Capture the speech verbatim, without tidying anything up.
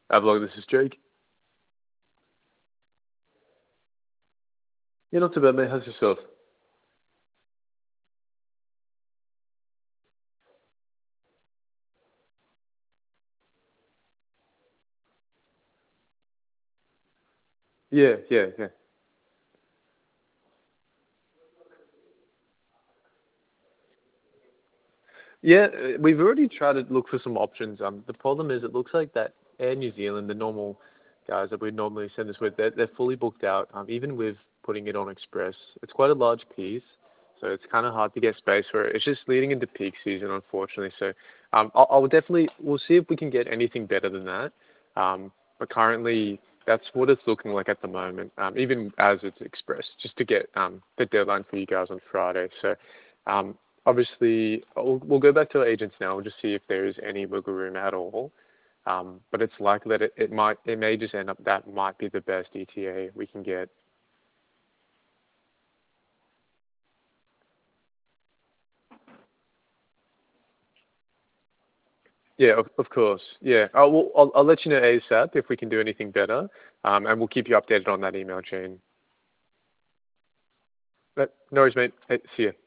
Avlog, this is Jake. Yeah, not too bad, mate. How's yourself? Yeah, yeah, yeah. Yeah, uh, we've already tried to look for some options. Um, the problem is it looks like that Air New Zealand, the normal guys that we normally send this with, they're, they're fully booked out. Um, even with putting it on Express, it's quite a large piece, so it's kind of hard to get space for it. It's just leading into peak season, unfortunately. So um, I'll, I'll definitely, we'll see if we can get anything better than that. Um, but currently, that's what it's looking like at the moment, um, even as it's expressed, just to get um, the deadline for you guys on Friday. So um, obviously, we'll, we'll go back to our agents now. We'll just see if there is any wiggle room at all. Um, but it's likely that it, it might, it may just end up that might be the best E T A we can get. Yeah, of, of course. Yeah, I'll, we'll- I'll, I'll let you know ASAP if we can do anything better, um, and we'll keep you updated on that email chain. But no worries, mate. Hey, see you.